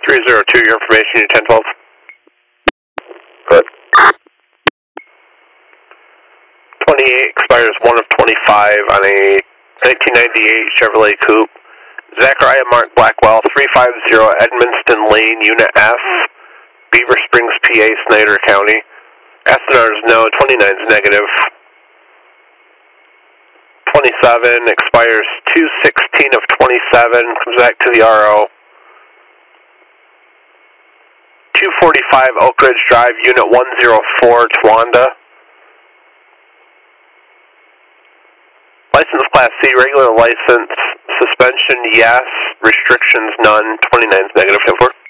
302, your information, you 1012. Good. 28 expires 1 of 25 on a 1998 Chevrolet Coupe. Zachariah Mark Blackwell, 350 Edmonston Lane, Unit F, Beaver Springs, PA, Snyder County. SNR is no, 29 is negative. 27 expires 2/16 of 27, comes back to the RO. 245 Oak Ridge Drive, Unit 104, Towanda. License Class C, regular license. Suspension, yes. Restrictions, none. 29 is negative. 10-4.